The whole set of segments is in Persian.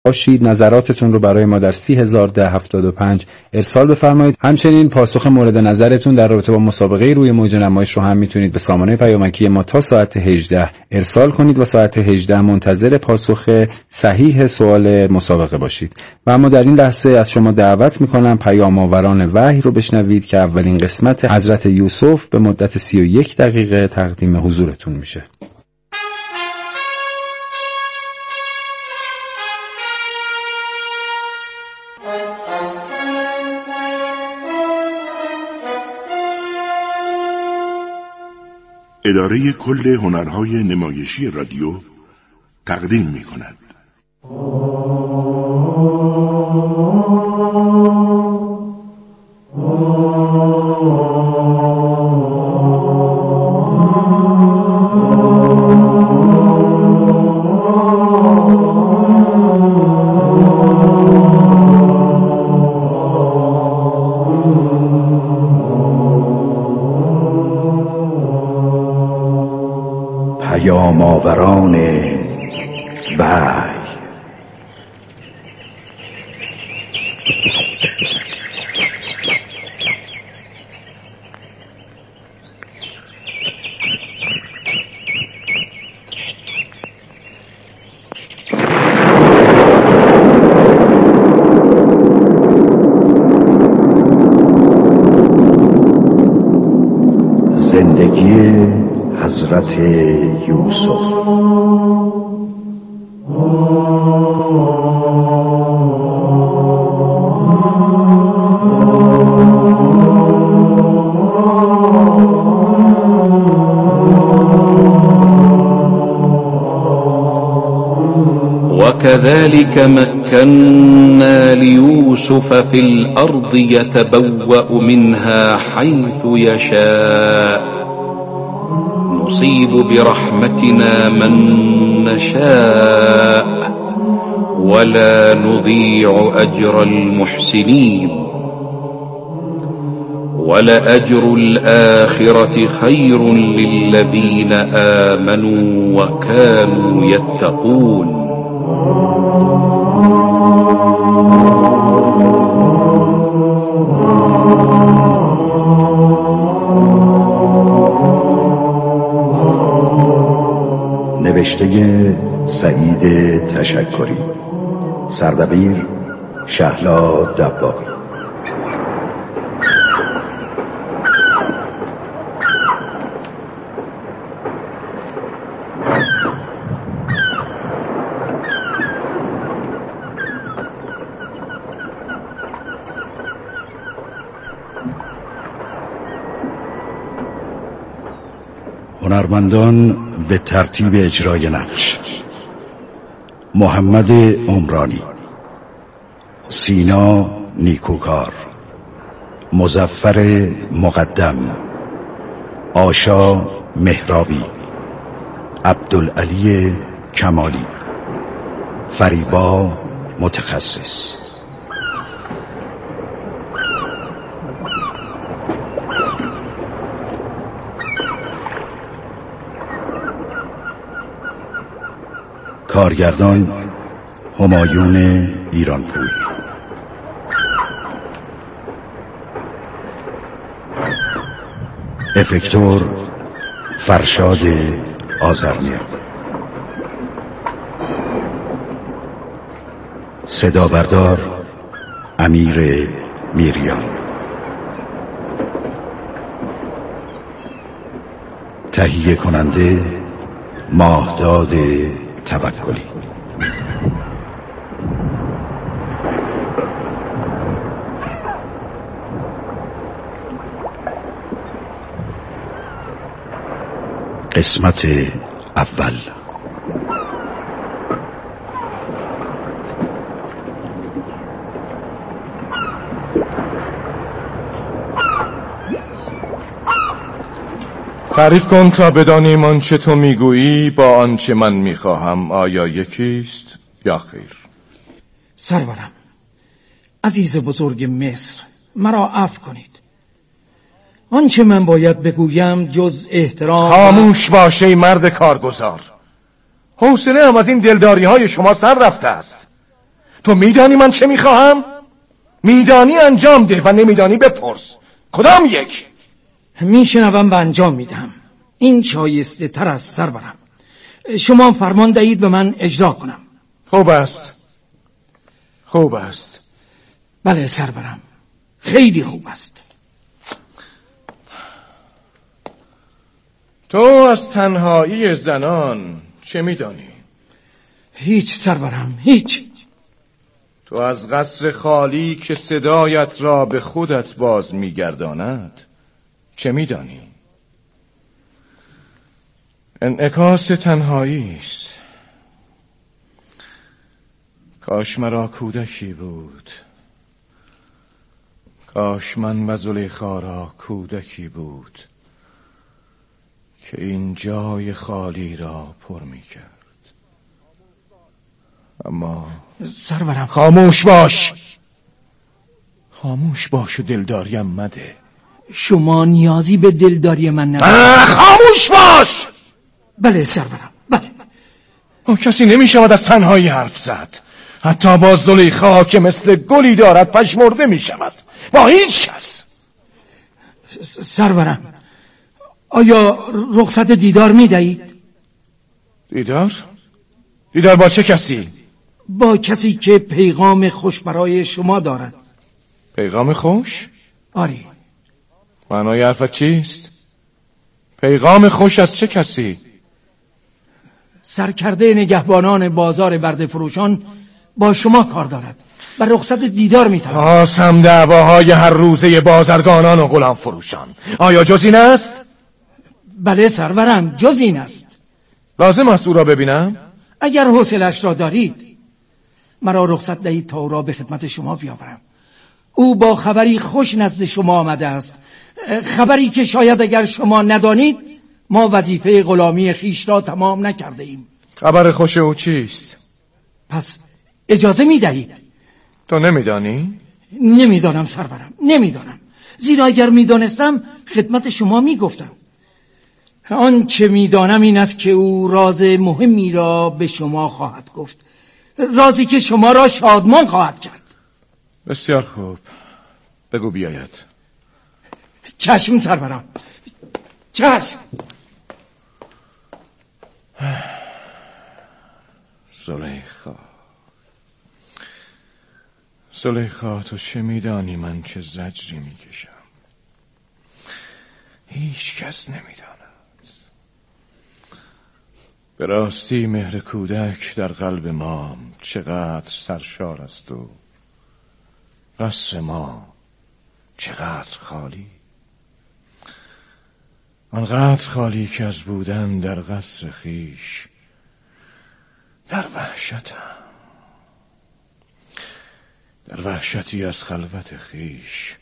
باشید. نظراتتون رو برای ما در 301075 ارسال بفرمایید. همچنین پاسخ مورد نظرتون در رابطه با مسابقه روی موج نمایش رو هم میتونید به سامانه پیامکی ما تا ساعت 18 ارسال کنید و ساعت 18 منتظر پاسخ صحیح سوال مسابقه باشید. و اما در این لحظه از شما دعوت میکنم پیام آوران وحی رو بشنوید که اولین قسمت حضرت یوسف به مدت 31 دقیقه تقدیم حضورتون میشه. اداره کل هنرهای نمایشی رادیو تقدیم می کند. پیام آوران وحی. زندگی حضرت یوسف. وكذلك مكنا ليوسف في الأرض يتبوأ منها حيث يشاء نصيب برحمتنا من نشاء ولا نضيع أجر المحسنين ولأجر الآخرة خير للذين آمنوا وكانوا يتقون. نوشته سعید تشکری، سردبیر شهلا دباغی. هنرمندان به ترتیب اجرای نقش: محمد عمرانی، سینا نیکوکار، مظفر مقدم، آشا مهرابی، عبدالعلی کمالی، فریبا متخصص. کارگردان همایون ایرانپور. افکتور فرشاد آذرنیا. صدا بردار امیر میریان. تهیه کننده ماهداد توکلی. قسمت اول. تعریف کن تا بدانیم آنچه تو میگویی با آنچه من میخواهم آیا یکیست یا خیر؟ سرورم، عزیز بزرگ مصر، مرا عفو کنید. آنچه من باید بگویم جز احترام. خاموش باش ای مرد کارگزار. حوصله هم از این دلداری های شما سر رفته است. تو میدانی من چه میخواهم؟ میدانی انجام ده و نمیدانی بپرس. کدام یک؟ میشنوم و انجام میدم. این شایسته تر از سرورم. شما فرمان دهید و من اجرا کنم. خوب است. خوب است. بله سرورم، خیلی خوب است. تو از تنهایی زنان چه میدانی؟ هیچ سرورم، هیچ. تو از قصر خالی که صدایت را به خودت باز میگرداند چه میدانی؟ انعکاس تنهایی است. کاش مرا کودکی بود، کاش من و زلیخا را کودکی بود که این جای خالی را پر میکرد. اما سرورم، خاموش باش. خاموش باش و دلداریم مده. شما نیازی به دلداری من ندارید. خاموش باش. بله سرورم، بله. کسی نمیشود از تنهایی حرف زد. حتی باز زلیخا که مثل گلی دارد پژمرده میشود با هیچ کس. سرورم، آیا رخصت دیدار میدهید؟ دیدار؟ دیدار با چه کسی؟ با کسی که پیغام خوش برای شما دارد. پیغام خوش؟ آری. معنای حرفت چیست؟ پیغام خوش از چه کسی؟ سرکرده نگهبانان بازار برده فروشان با شما کار دارد و رخصت دیدار میتواند. آسم دعواهای هر روزه بازرگانان و غلام فروشان. آیا جز این است؟ بله سرورم، جز این است. لازم است او را ببینم؟ اگر حوصله‌اش را دارید مرا رخصت دهید تا او را به خدمت شما بیاورم. او با خبری خوش نزد شما آمده است، خبری که شاید اگر شما ندانید ما وظیفه غلامی خیش را تمام نکرده ایم. خبر خوش او چیست؟ پس اجازه میدهید؟ تو نمیدانی؟ نمیدانم سرورم، نمیدانم. زیرا اگر میدانستم خدمت شما میگفتم. آنچه میدانم این است که او راز مهمی را به شما خواهد گفت، رازی که شما را شادمان خواهد کرد. بسیار خوب، بگو بیاید. چشم سرورم، چشم. زلیخا تو چه میدانی من چه زجری میکشم؟ هیچ کس نمیداند. به راستی مهر کودک در قلب ما چقدر سرشار است و قصر ما چقدر خالی. آنقدر خالی که از بودن در قصر خیش در وحشتم، در وحشتی از خلوت خیش.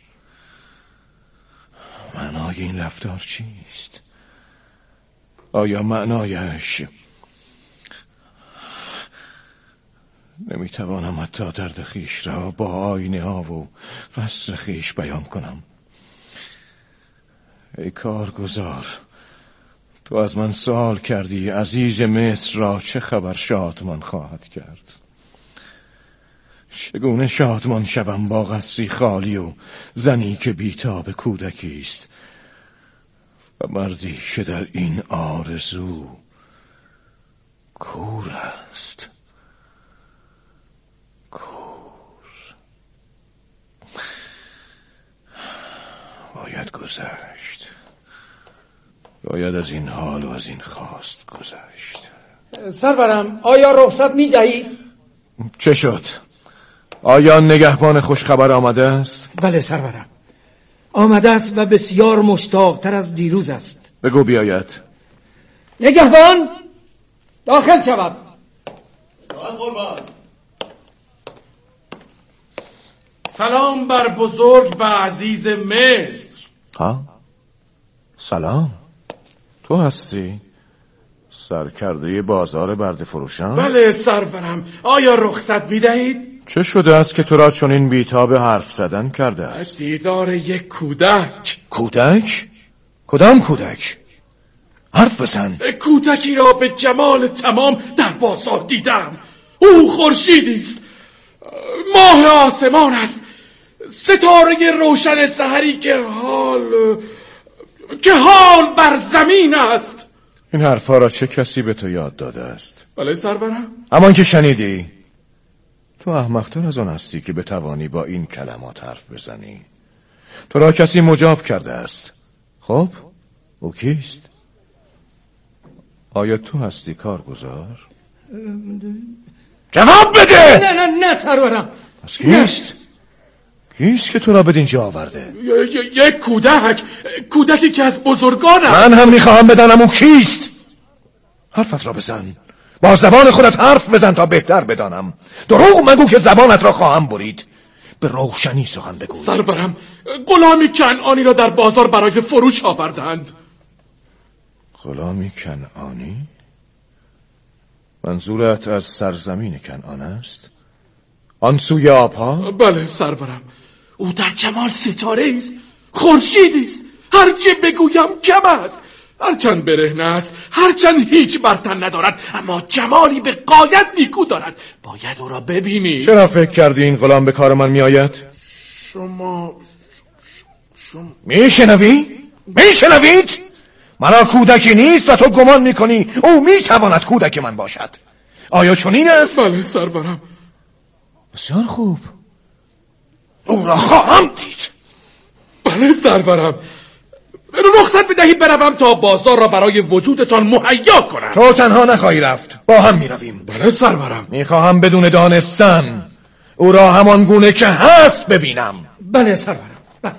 معنای این رفتار چیست؟ آیا معنایش نمیتوانم حتی درد خیش را با آینه ها و قصر خیش بیان کنم؟ ای کارگزار، تو از من سوال کردی عزیز مصر را چه خبر شادمان خواهد کرد. چگونه شادمان شوم با قصری خالی و زنی که بیتاب کودکی است و مردی که در این آرزو کور است. کور. باید گذشت. باید از این حال و از این خواست گذشت. سرورم، آیا رخصت می‌دهید؟ چه شد؟ آیا نگهبان خوشخبر آمده است؟ بله سرورم، آمده است و بسیار مشتاق‌تر از دیروز است. بگو بیاید. نگهبان داخل شود. سلام بر بزرگ و عزیز مصر. ها؟ سلام. تو هستی؟ سرکرده بازار برده فروشان؟ بله سرورم، آیا رخصت میدهید؟ چه شده است که تو را چنین بیتاب حرف زدن کرده است؟ دیدار یک کودک. کودک؟ کدام کودک؟ حرف بزن. کودکی را به جمال تمام در بازار دیدم. او خورشیدی است، ماه آسمان است، ستاره روشن سحری که حال بر زمین است. این حرفا را چه کسی به تو یاد داده است؟ بله سرورم. امان که شنیدی، تو احمق‌تر از آن هستی که بتوانی با این کلمات حرف بزنی. تو را کسی مجاب کرده است. خب او کیست؟ آیا تو هستی کارگزار؟ جواب بده. نه سرورم. پس کیست؟ کیست که تو را بدین جا آورده؟ یک کودکی که از بزرگان است. من هم میخواهم بدانم او کیست. حرفت را بزن، با زبان خودت حرف بزن تا بهتر بدانم. دروغ مگو که زبانت را خواهم برید. به روشنی سخن بگو. سرورم، غلامی کنعانی را در بازار برای فروش آوردند. غلامی کنعانی؟ منظورت از سرزمین کنعان است؟ آن سوی آبها؟ بله سرورم. او در جمال ستاره است، خورشیدی است. هرچه بگویم کم است. هرچند برهنه است، هرچند هیچ برتن ندارد، اما جمالی به غایت نیکو دارد. باید او را ببینی. چرا فکر کردی این غلام به کار من میآید؟ شما میشنوید؟ مرا کودکی نیست و تو گمان میکنی او میتواند کودک من باشد. آیا چنین است؟ بله سرورم. بسیار خوب، او را خواهم دید. بله سرورم. رخصت بدهید بروم تا بازار را برای وجودتان مهیا کنم. تو تنها نخواهی رفت، با هم میرویم. بله سرورم. میخواهم بدون دانستن او را همان گونه که هست ببینم. بله سرورم. بله.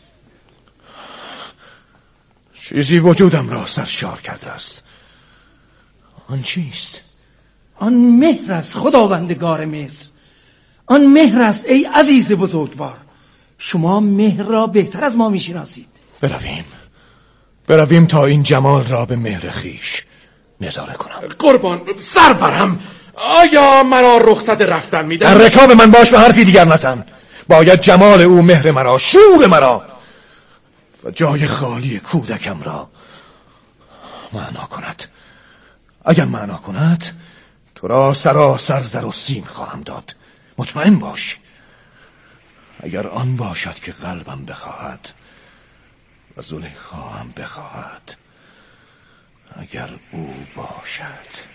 چیزی وجودم را سرشار کرده است. آن چیست؟ آن مهر است خداوندگار مصر. آن مهر است ای عزیز بزرگوار. شما مهر را بهتر از ما میشناسید. برویم تا این جمال را به مهر خیش نظاره کنم. قربان سرورم، آیا مرا رخصت رفتن میدن؟ در رکاب من باش و حرفی دیگر نزن. باید جمال او مهر مرا، شور مرا و جای خالی کودکم را معنا کند. اگر معنا کند تو را سراسر زر و سیم خواهم داد. مطمئن باش. اگر آن باشد که قلبم بخواهد و زلیخا هم بخواهد، اگر او باشد.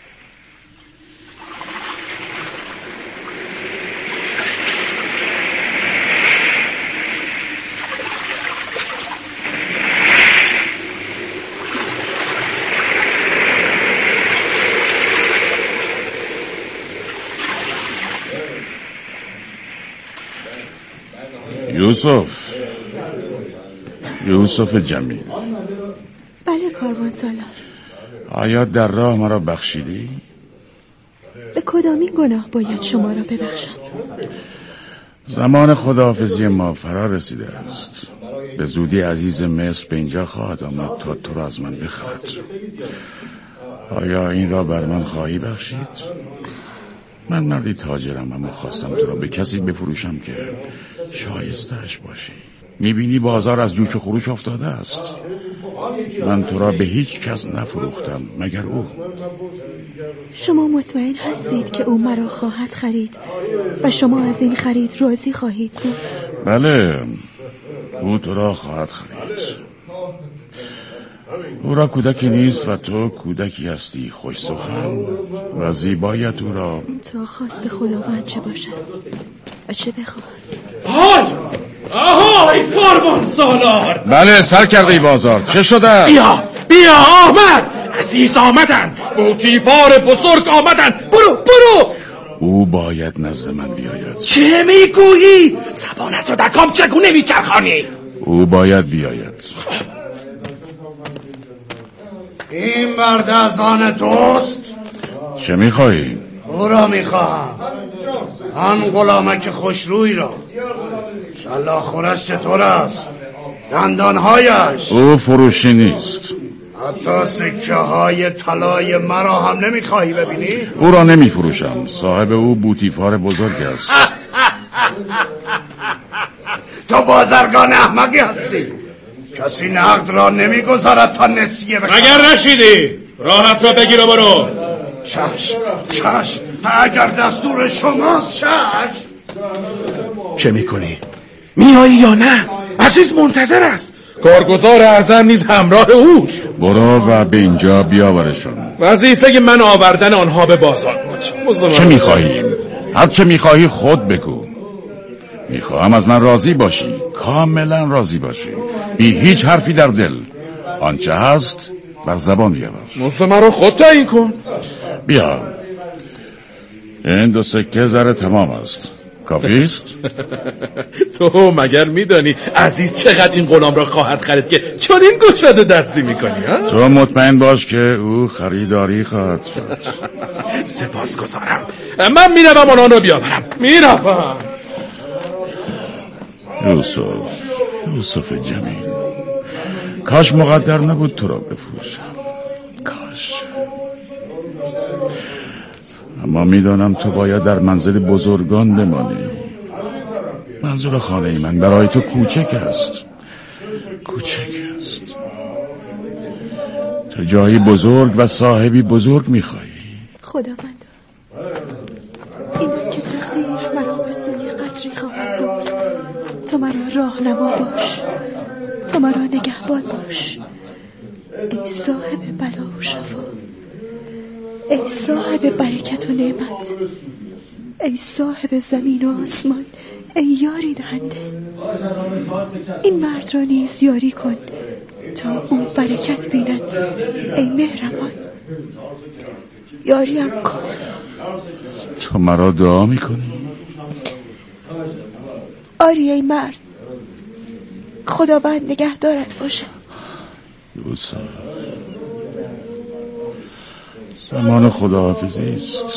یوسف جمیل. بله کاروانسالار. آیا در راه مرا بخشیدی؟ به کدامین گناه باید شما را ببخشم؟ زمان خداحافظی ما فرا رسیده است. به زودی عزیز مصر به اینجا خواهد آمد تا تو را از من بخرد. آیا این را بر من خواهی بخشید؟ من مردی تاجرم، اما خواستم تو را به کسی بفروشم که شایسته‌اش باشی. میبینی بازار از جوش و خروش افتاده است. من تو را به هیچ کس نفروختم مگر او. شما مطمئن هستید که او مرا خواهد خرید و شما از این خرید راضی خواهید بود؟ بله، او تو را خواهد خرید. او را کودکی نیست و تو کودکی هستی، خوش سخن و زیبایت او را تا خواست خداوند چه باشد و چه بخواهد. آهای کاروان سالار. بله سرکرده بازار، چه شده؟ بیا آمد. عزیز آمدن، بوتیفار بزرگ آمدن. برو. او باید نزد من بیاید. چه میگویی؟ زبانت رو در کام چگونه میچرخانی؟ او باید بیاید. این مرد از آن توست؟ چه میخوایی؟ او را میخواهم، آن غلامک خوشروی را. شلاخورش چطور است؟ دندانهایش؟ او فروشی نیست. حتی سکه های طلای مرا هم نمیخواهی ببینی؟ او را نمیفروشم، صاحب او بوتیفار بزرگ است. تو بازرگان احمقی هستی. کسی نقد را نمیگذارد تا نسیه بکنه. مگر نشیدی؟ راحت را بگیر و برو. چشم اگر دستور شماست. چشم. چه میکنی؟ میایی یا نه؟ عزیز منتظر است. کارگزار اعظم نیز همراه اوست. برو و به اینجا بیاورشون. وظیفه من آوردن آنها به بازار بود. چه میخواهی؟ هر چه میخواهی خود بگو. میخواهم از من راضی باشی، کاملا راضی باشی، بی هیچ حرفی در دل. آنچه هست بر زبان بیاور. مزد مرا خود تعیین کن. بیا، این 2 سکه زر تمام است. کافی است؟ تو مگر میدانی عزیز چقدر این غلام را خواهد خرید که چون این گشاده دستی میکنی؟ تو مطمئن باش که او خریداری خواهد شد. سپاسگزارم. من میروم آنها را بیاورم. میروم. یوسف جمیل، کاش مقدر نبود تو را بفروشم. کاش. اما میدانم تو باید در منزل بزرگان بمانی. منظور خانه من برای تو کوچک است. تو جایی بزرگ و صاحبی بزرگ میخواهی. خداوند، اینان که تقدیر مرا به سوی قصری خواهد برد. تو مرا راهنما باش، تو مرا نگهبان باش. ای صاحب بلا و شفا، ای صاحب برکت و نعمت، ای صاحب زمین و آسمان، ای یاری دهنده، این مرد را نیز یاری کن تا او برکت بیند. ای مهربان، یاریم کن. تو مرا دعا میکنی؟ آری ای مرد، خداوند نگهدارت باشه. یوسف، زمان خداحافظی است.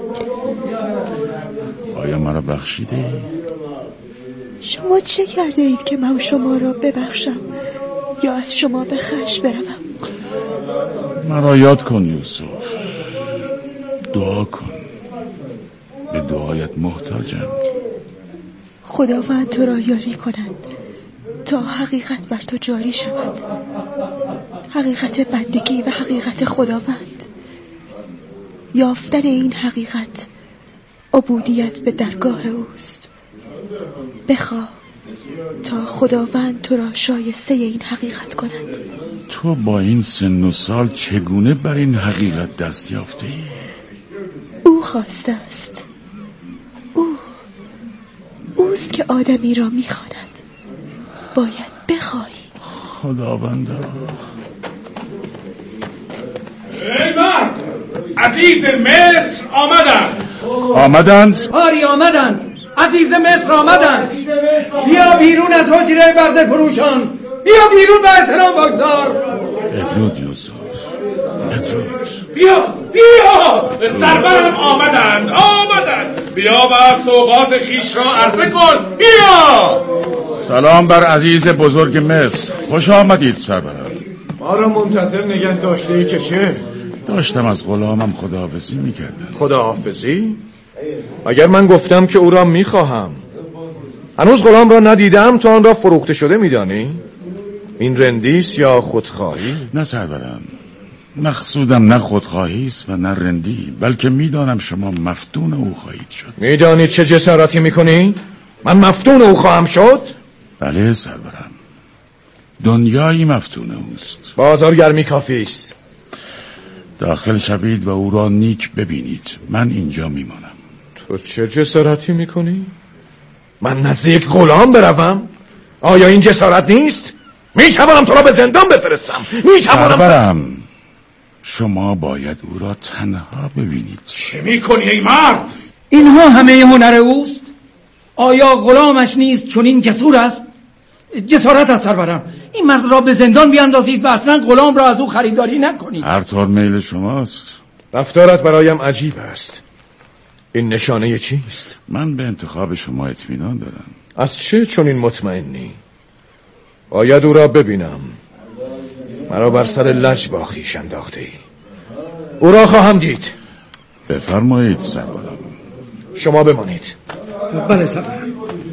آیا مرا بخشیده؟ شما چه کرده اید که من شما را ببخشم یا از شما به خشم بروم؟ مرا یاد کن یوسف، دعا کن. به دعایت محتاجم. خداوند تو را یاری کند تا حقیقت بر تو جاری شود، حقیقت بندگی و حقیقت خداوند. یافتن این حقیقت عبودیت به درگاه اوست. بخواه تا خداوند تو را شایسته این حقیقت کند. تو با این سن و سال چگونه بر این حقیقت دست یافته ای؟ او خواسته است. اوست که آدمی را میخواند. باید بخواهی. خداوندا. ای مرد، عزیز مصر آمدند. آری آمدند. عزیز مصر آمدند. بیا بیرون از حجره برده فروشان. بیا بیرون و احترام بگذار. ادرود یوسف، ادرود. بیا سرورم آمدند. بیا و سوغات خیش را عرضه کن. بیا. سلام بر عزیز بزرگ مصر. خوش آمدید سرورم. ما را منتظر نگه داشته ای که چه؟ داشتم از غلامم خداحافظی میکردم. خداحافظی؟ اگر من گفتم که او را میخواهم، هنوز غلام را ندیدم، تو آن را فروخته شده میدانی؟ این رندیست یا خودخواهی؟ نه سرورم، مقصودم نه خودخواهی است و نه رندی، بلکه میدانم شما مفتون او خواهید شد. میدانی چه جسارتی میکنی؟ من مفتون او خواهم شد؟ بله سرورم، دنیایی مفتون اوست. بازارگرمی کافی است. داخل شوید و او را نیک ببینید. من اینجا میمانم. تو چه جسارتی میکنی؟ من نزدیک غلام بروم؟ آیا این جسارت نیست؟ میتوانم تو را به زندان بفرستم. سرورم، شما باید او را تنها ببینید. چه میکنی ای مرد؟ اینها همه هنر اوست؟ آیا غلامش نیست چون این جسور است؟ جسارت است سرورم. این مرد را به زندان بیاندازید و اصلا غلام را از او خریداری نکنید. هر طور میل شماست. رفتارت برایم عجیب است. این نشانه چیست؟ من به انتخاب شما اطمینان دارم. از چه چون این مطمئنی؟ باید او را ببینم. مرا بر سر لج با خویش انداخته ای. او را خواهم دید. بفرمایید سرورم. شما بمانید. بله سرورم.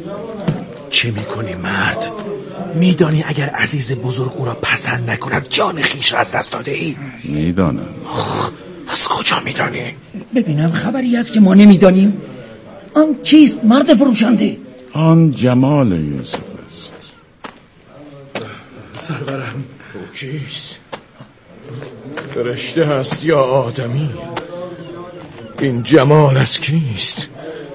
چه میکنی مرد؟ میدانی اگر عزیز بزرگ او را پسند نکند جان خویش را از دست داده ای؟ میدانم. از کجا میدانی؟ ببینم خبری است که ما نمیدانیم. آن کیست مرد فروشنده؟ آن جمال یوسف است. سرورم او کیست؟ فرشته هست یا آدمی؟ این جمال از کیست؟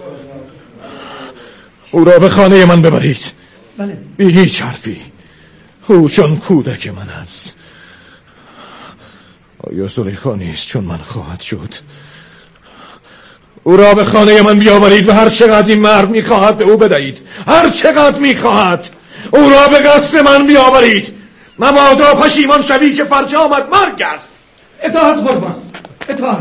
او را به خانه من ببرید. بله. بی هیچ حرفی. او چون کودک من است. آیا زلیخا نیست چون من خواهد شد؟ او را به خانه من بیاورید و هر چقدر این مرد میخواهد به او بدهید. هر چقدر میخواهد او را به قصد من بیاورید. مبادا پشیمان شوی که فرجامت مرگ است. اطاعت قربان، اطاعت.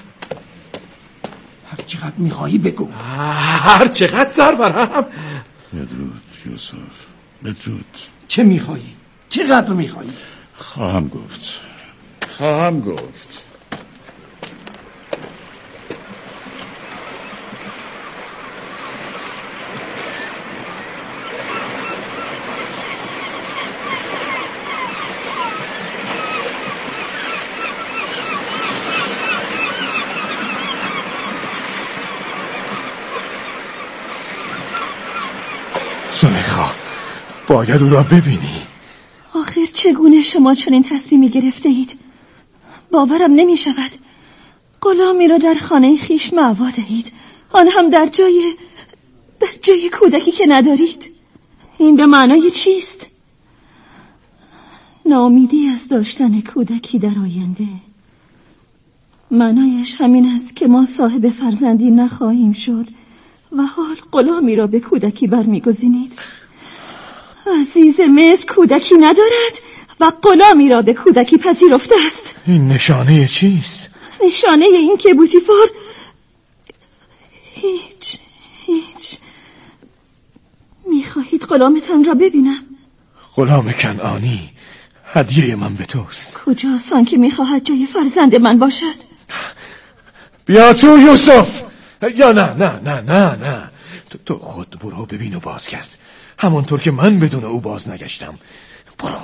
هر چقدر میخواهی بگو. هر چقدر سرورم. بدرود یوسف، بدرود. چه میخواهی؟ چقدر میخواهی؟ خواهم گفت. زلیخا، باید او را ببینی. آخر چگونه شما چنین تصمیمی گرفته اید؟ باورم نمی شود. غلامی را در خانه خیش مأوا دهید، آن هم در جای کودکی که ندارید. این به معنای چیست؟ ناامیدی از داشتن کودکی در آینده. معنایش همین است که ما صاحب فرزندی نخواهیم شد و حال غلامی را به کودکی برمیگزینید. عزیز مصر کودکی ندارد و غلامی را به کودکی پذیرفته است. این نشانه چیست؟ نشانه این که بوتیفار هیچ. میخواهید غلامتان را ببینم؟ غلام کنعانی هدیه من به توست. کجاست آن که میخواهد جای فرزند من باشد؟ بیا تو یوسف. یا نه تو خود برو ببین و بازگرد، همانطور که من بدون او باز نگشتم. برو.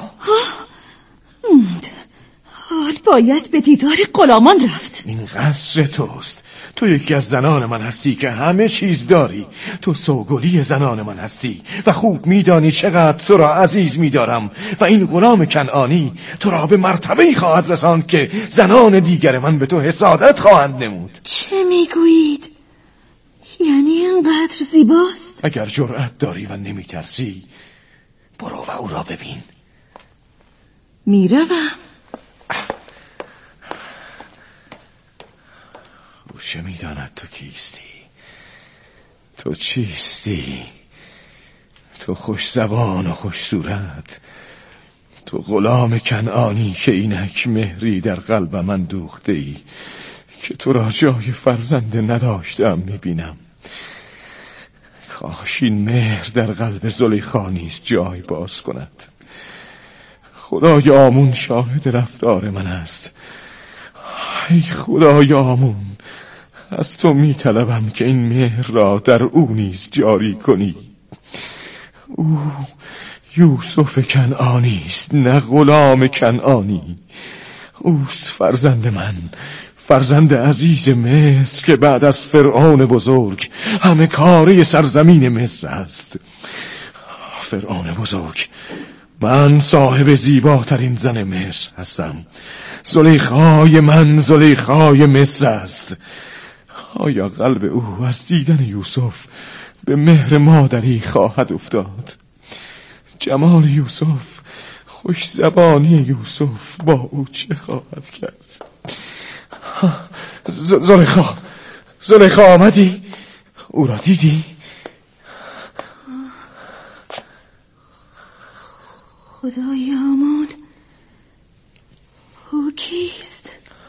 حال باید به دیدار غلامان رفت. این قصر توست. تو یکی از زنان من هستی که همه چیز داری. تو سوگلی زنان من هستی و خوب میدانی چقدر تو را عزیز میدارم و این غلام کنعانی تو را به مرتبه‌ای خواهد رساند که زنان دیگر من به تو حسادت خواهند نمود. چه میگویید؟ یعنی اینقدر زیباست؟ اگر جرأت داری و نمیترسی برو و او را ببین. میروم. او چه میداند تو کیستی؟ تو چیستی؟ تو خوش زبان و خوش صورت، تو غلام کنعانی که اینک مهری در قلب من دوخته ای که تو را جای فرزند نداشتم میبینم. کاش این مهر در قلب زلیخا نیز جای باز کند. خدای آمون شاهد رفتار من است. ای خدای آمون، از تو میطلبم که این مهر را در او نیز جاری کنی. او یوسف کنعانی است، نه غلام کنعانی. اوست فرزند من، فرزند عزیز مصر که بعد از فرعون بزرگ همه کاره سرزمین مصر است. فرعون بزرگ، من صاحب زیباترین زن مصر هستم. زلیخای من زلیخای مصر است. آیا قلب او از دیدن یوسف به مهر مادری خواهد افتاد؟ جمال یوسف، خوش زبانی یوسف با او چه خواهد کرد؟ زلیخا آمدی؟ او را دیدی؟ خدای آمون، او کیست؟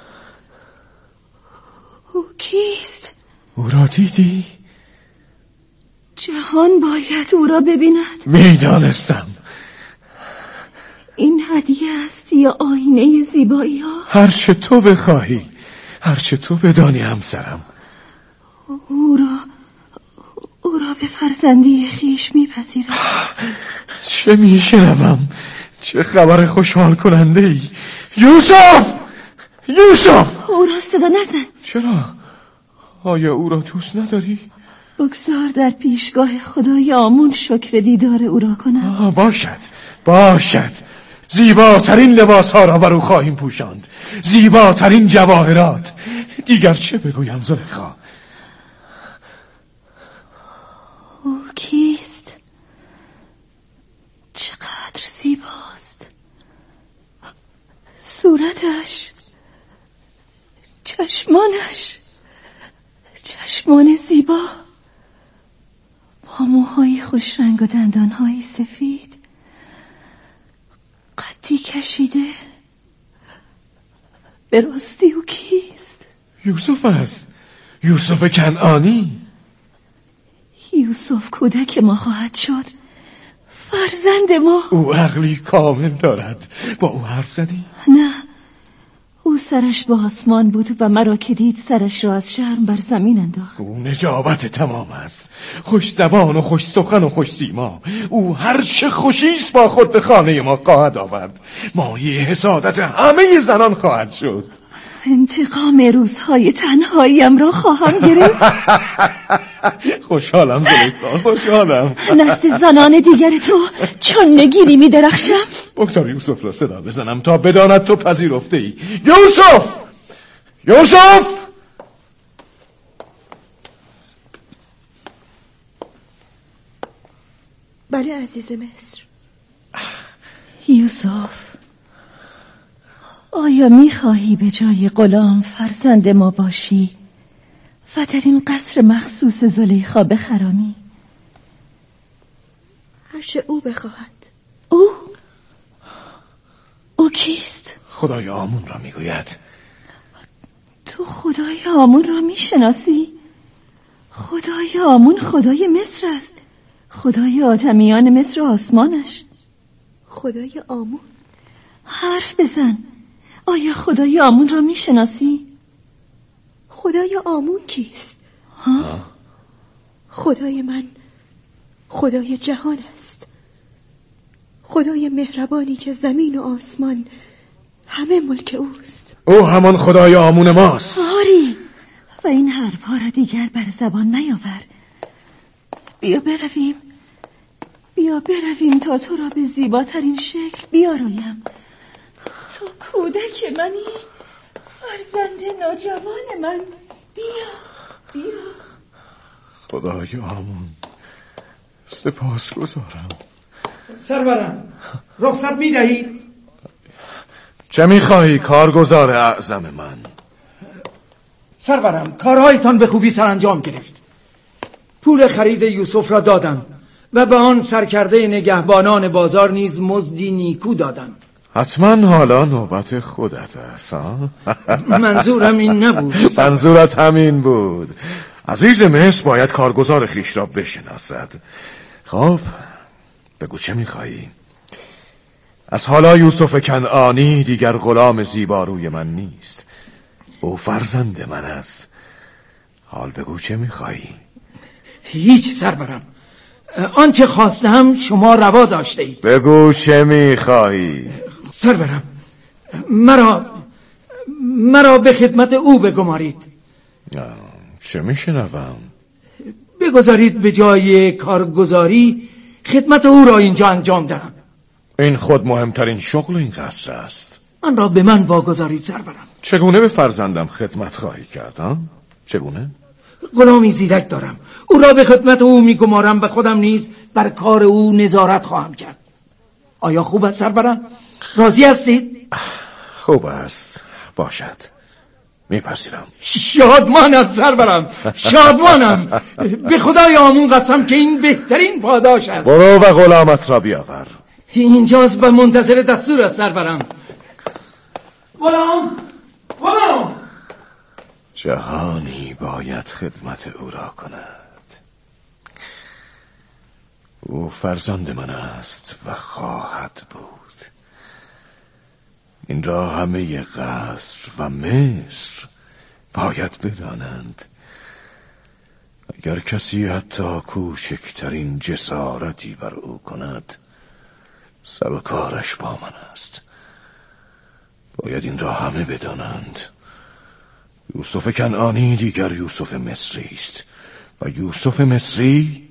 او را دیدی؟ جهان باید او را ببیند. میدانستم. این هدیه است یا آینه زیبایی ها؟ هرچه تو بخواهی، هرچه تو بدانی همسرم. او را به فرزندی خیش میپذیرم. چه میشنوم؟ چه خبر خوشحال کننده ای. یوسف! او را صدا نزن. چرا؟ آیا او را دوست نداری؟ بگذار در پیشگاه خدای آمون شکر دیدار او را کنم. باشد. زیباترین لباس ها را بر او خواهیم پوشاند، زیباترین جواهرات. دیگر چه بگویم زلیخا؟ او کیست؟ چقدر زیباست. صورتش، چشمان زیبا، با موهای خوش رنگ و دندانهای سفید، قدی کشیده. به راستی او کیست؟ یوسف است، یوسف کنعانی. یوسف کودک ما خواهد شد، فرزند ما. او عقلی کامل دارد. با او حرف زدی؟ نه، او سرش با آسمان بود و مرا که دید سرش را از شرم بر زمین انداخت. او نجابت تمام است، خوش زبان و خوش سخن و خوش سیما. او هر چه خوشیست با خود به خانه ما خواهد آورد، مایه حسادت همه زنان خواهد شد. انتقام روزهای تنهاییم را خواهم گرفت. خوشحالم زلیخا، خوشحالم. نزد زنان دیگر تو چون نگینی می درخشم. بگذار یوسف را صدا بزنم تا بداند تو پذیرفته ای. یوسف! بله عزیز مصر. یوسف، آیا می‌خواهی به جای غلام فرزند ما باشی و در این قصر مخصوص زلیخا بخرامی؟ هرچه او بخواهد. او کیست؟ خدای آمون را میگوید. تو خدای آمون را میشناسی؟ خدای آمون خدای مصر است، خدای آدمیان مصر و آسمانش. خدای آمون؟ حرف بزن. آیا خدای آمون را میشناسی؟ خدای آمون کیست؟ خدای من خدای جهان است، خدای مهربانی که زمین و آسمان همه ملک اوست. او همان خدای آمون ماست. آری، و این حرفها را دیگر بر زبان نیاور. بیا برویم تا تو را به زیباترین شکل بیارایم. تو کودک منی، فرزند نوجوان من. بیا. خدای آمون، سپاسگزارم. سرورم، رخصت می‌دهید؟ چه می‌خواهی کارگزار اعظم من؟ سرورم، کارهایتان به خوبی سرانجام گرفت. پول خرید یوسف را دادم و به آن سرکرده نگهبانان بازار نیز مزدی نیکو دادم. حتما حالا نوبت خودت است. منظورم این نبود. منظورت همین بود. عزیز مصر باید کارگزار خویش را بشناسد. خب بگو چه میخوایی؟ از حالا یوسف کنعانی دیگر غلام زیباروی من نیست، او فرزند من است. حال بگو چه میخوایی؟ هیچ سرورم، آنچه خواستم شما روا داشته اید. بگو چه میخوایی؟ سرورم، مرا به خدمت او بگمارید. چه میشنوم؟ بگذارید به جای کارگزاری خدمت او را اینجا انجام دهم. این خود مهمترین شغل این قصر است. آن را به من واگذارید سرورم. چگونه به فرزندم خدمت خواهی کردم؟ چگونه؟ غلامی زیرک دارم، او را به خدمت او میگمارم و خودم نیز بر کار او نظارت خواهم کرد. آیا خوب است سرورم؟ راضی هستید؟ خوب است، باشد، میپذیرم. شادمانم سرورم، شادمانم. به خدای آمون قسم که این بهترین پاداش است. برو و غلامت را بیاور. اینجاست و منتظر دستور است سرورم. غلام. جهانی باید خدمت او را کند. او فرزند من است و خواهد بود. این را همه قصر و مصر باید بدانند. اگر کسی حتی کوچکترین جسارتی بر او کند، سر و کارش با من است. باید این را همه بدانند. یوسف کنعانی دیگر یوسف مصری است. و یوسف مصری